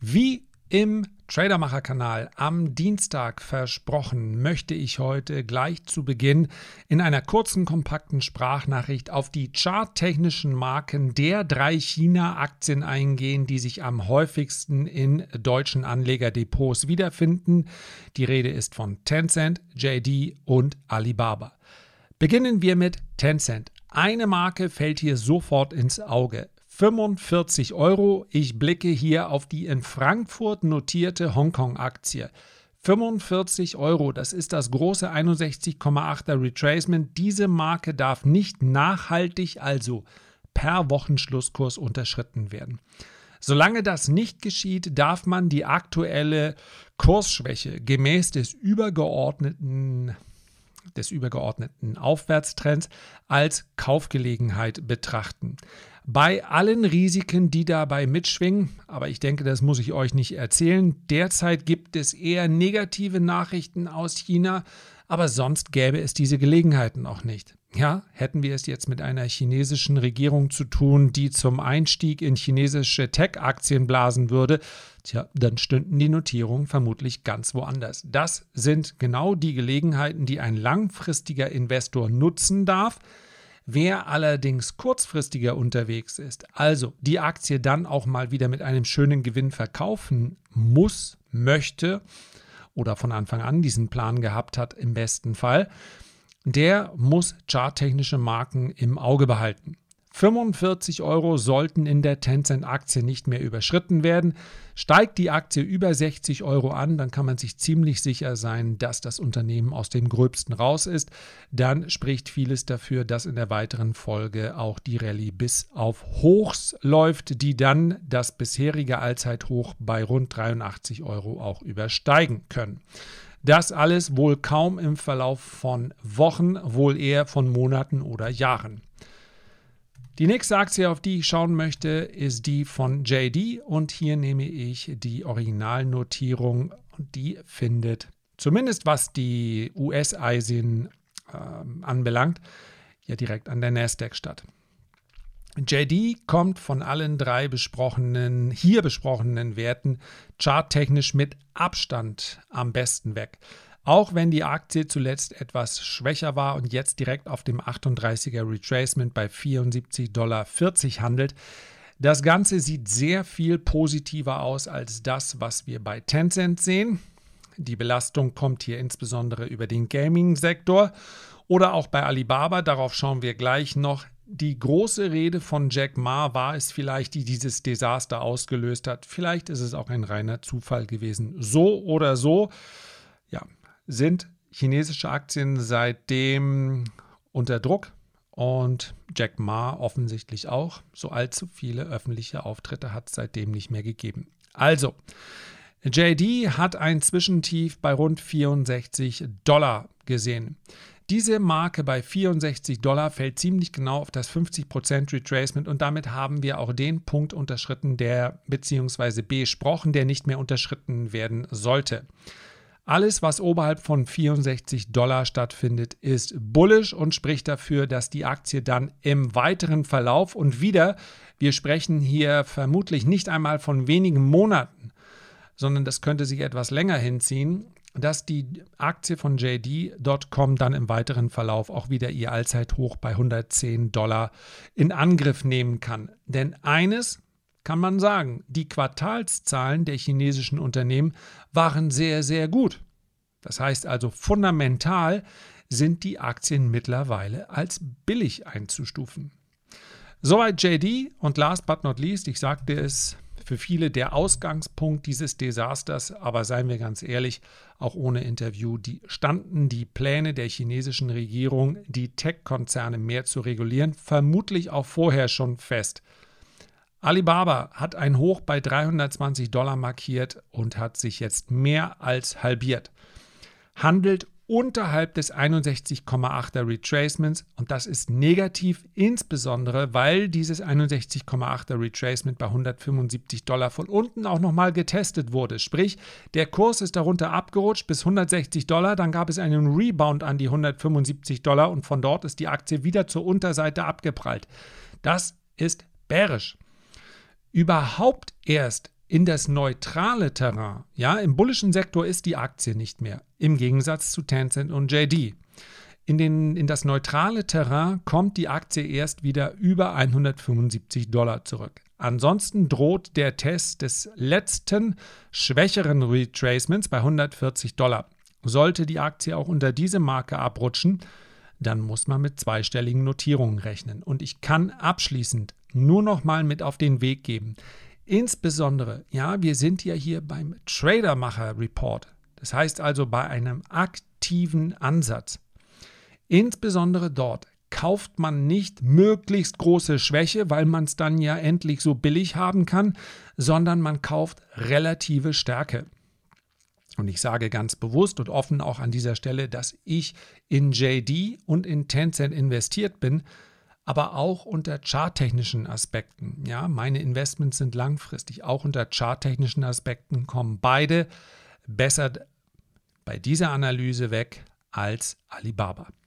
Wie im Tradermacher-Kanal am Dienstag versprochen, möchte ich heute gleich zu Beginn in einer kurzen, kompakten Sprachnachricht auf die charttechnischen Marken der 3 China-Aktien eingehen, die sich am häufigsten in deutschen Anlegerdepots wiederfinden. Die Rede ist von Tencent, JD und Alibaba. Beginnen wir mit Tencent. Eine Marke fällt hier sofort ins Auge. 45 €. Ich blicke hier auf die in Frankfurt notierte Hongkong-Aktie. 45 €, das ist das große 61,8er Retracement. Diese Marke darf nicht nachhaltig, also per Wochenschlusskurs, unterschritten werden. Solange das nicht geschieht, darf man die aktuelle Kursschwäche gemäß des übergeordneten Aufwärtstrends als Kaufgelegenheit betrachten. Bei allen Risiken, die dabei mitschwingen, aber ich denke, das muss ich euch nicht erzählen, derzeit gibt es eher negative Nachrichten aus China, aber sonst gäbe es diese Gelegenheiten auch nicht. Ja, hätten wir es jetzt mit einer chinesischen Regierung zu tun, die zum Einstieg in chinesische Tech-Aktien blasen würde, dann stünden die Notierungen vermutlich ganz woanders. Das sind genau die Gelegenheiten, die ein langfristiger Investor nutzen darf. Wer allerdings kurzfristiger unterwegs ist, also die Aktie dann auch mal wieder mit einem schönen Gewinn verkaufen muss, möchte oder von Anfang an diesen Plan gehabt hat im besten Fall, der muss charttechnische Marken im Auge behalten. 45 € sollten in der Tencent-Aktie nicht mehr überschritten werden. Steigt die Aktie über 60 € an, dann kann man sich ziemlich sicher sein, dass das Unternehmen aus dem Gröbsten raus ist. Dann spricht vieles dafür, dass in der weiteren Folge auch die Rallye bis auf Hochs läuft, die dann das bisherige Allzeithoch bei rund 83 € auch übersteigen können. Das alles wohl kaum im Verlauf von Wochen, wohl eher von Monaten oder Jahren. Die nächste Aktie, auf die ich schauen möchte, ist die von JD und hier nehme ich die Originalnotierung und die findet, zumindest was die US-Asien anbelangt, ja direkt an der Nasdaq statt. JD kommt von allen 3 hier besprochenen Werten charttechnisch mit Abstand am besten weg. Auch wenn die Aktie zuletzt etwas schwächer war und jetzt direkt auf dem 38er Retracement bei 74,40 $ handelt. Das Ganze sieht sehr viel positiver aus als das, was wir bei Tencent sehen. Die Belastung kommt hier insbesondere über den Gaming-Sektor oder auch bei Alibaba, darauf schauen wir gleich noch. Die große Rede von Jack Ma war es vielleicht, die dieses Desaster ausgelöst hat. Vielleicht ist es auch ein reiner Zufall gewesen. So oder so, ja, sind chinesische Aktien seitdem unter Druck und Jack Ma offensichtlich auch. So allzu viele öffentliche Auftritte hat es seitdem nicht mehr gegeben. Also, JD hat ein Zwischentief bei rund 64 $ gesehen. Diese Marke bei 64 $ fällt ziemlich genau auf das 50% Retracement und damit haben wir auch den Punkt unterschritten, beziehungsweise besprochen, der nicht mehr unterschritten werden sollte. Alles, was oberhalb von 64 $ stattfindet, ist bullish und spricht dafür, dass die Aktie dann im weiteren Verlauf und wieder, wir sprechen hier vermutlich nicht einmal von wenigen Monaten, sondern das könnte sich etwas länger hinziehen, dass die Aktie von JD.com dann im weiteren Verlauf auch wieder ihr Allzeithoch bei 110 $ in Angriff nehmen kann. Denn eines kann man sagen, die Quartalszahlen der chinesischen Unternehmen waren sehr, sehr gut. Das heißt also, fundamental sind die Aktien mittlerweile als billig einzustufen. Soweit JD und last but not least, ich sagte es, für viele der Ausgangspunkt dieses Desasters, aber seien wir ganz ehrlich, auch ohne Interview, standen die Pläne der chinesischen Regierung, die Tech-Konzerne mehr zu regulieren, vermutlich auch vorher schon fest. Alibaba hat ein Hoch bei 320 $ markiert und hat sich jetzt mehr als halbiert. Handelt unterhalb des 61,8er Retracements und das ist negativ, insbesondere weil dieses 61,8er Retracement bei 175 $ von unten auch nochmal getestet wurde. Sprich, der Kurs ist darunter abgerutscht bis 160 $, dann gab es einen Rebound an die 175 $ und von dort ist die Aktie wieder zur Unterseite abgeprallt. Das ist bärisch. Überhaupt erst in das neutrale Terrain, ja, im bullischen Sektor ist die Aktie nicht mehr, im Gegensatz zu Tencent und JD. In das neutrale Terrain kommt die Aktie erst wieder über $175 zurück. Ansonsten droht der Test des letzten schwächeren Retracements bei $140. Sollte die Aktie auch unter diese Marke abrutschen, dann muss man mit zweistelligen Notierungen rechnen. Und ich kann abschließend nur noch mal mit auf den Weg geben. Insbesondere, ja, wir sind ja hier beim Tradermacher-Report. Das heißt also bei einem aktiven Ansatz. Insbesondere dort kauft man nicht möglichst große Schwäche, weil man es dann ja endlich so billig haben kann, sondern man kauft relative Stärke. Und ich sage ganz bewusst und offen auch an dieser Stelle, dass ich in JD und in Tencent investiert bin, aber auch unter charttechnischen Aspekten. Ja, meine Investments sind langfristig. Auch unter charttechnischen Aspekten kommen beide besser bei dieser Analyse weg als Alibaba.